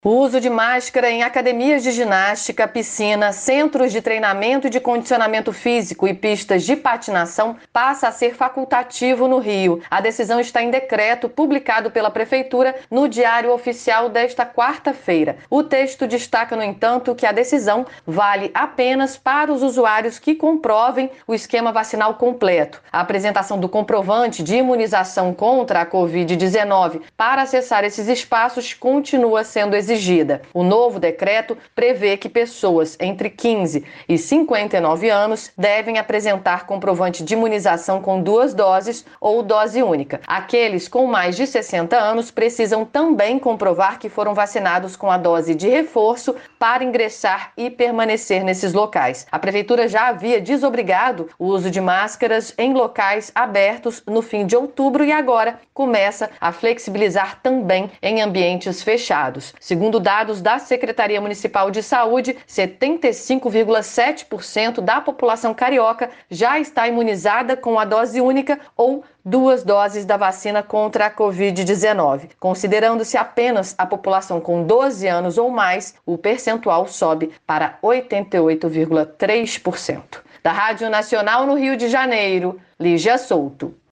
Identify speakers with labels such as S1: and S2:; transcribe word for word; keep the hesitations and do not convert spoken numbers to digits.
S1: O uso de máscara em academias de ginástica, piscina, centros de treinamento e de condicionamento físico e pistas de patinação passa a ser facultativo no Rio. A decisão está em decreto publicado pela Prefeitura no Diário Oficial desta quarta-feira. O texto destaca, no entanto, que a decisão vale apenas para os usuários que comprovem o esquema vacinal completo. A apresentação do comprovante de imunização contra a covid dezenove para acessar esses espaços continua sendo exigida. Exigida. O novo decreto prevê que pessoas entre quinze e cinquenta e nove anos devem apresentar comprovante de imunização com duas doses ou dose única. Aqueles com mais de sessenta anos precisam também comprovar que foram vacinados com a dose de reforço para ingressar e permanecer nesses locais. A Prefeitura já havia desobrigado o uso de máscaras em locais abertos no fim de outubro e agora começa a flexibilizar também em ambientes fechados. Segundo dados da Secretaria Municipal de Saúde, setenta e cinco vírgula sete por cento da população carioca já está imunizada com a dose única ou duas doses da vacina contra a covid dezenove. Considerando-se apenas a população com doze anos ou mais, o percentual sobe para oitenta e oito vírgula três por cento. Da Rádio Nacional no Rio de Janeiro, Lígia Souto.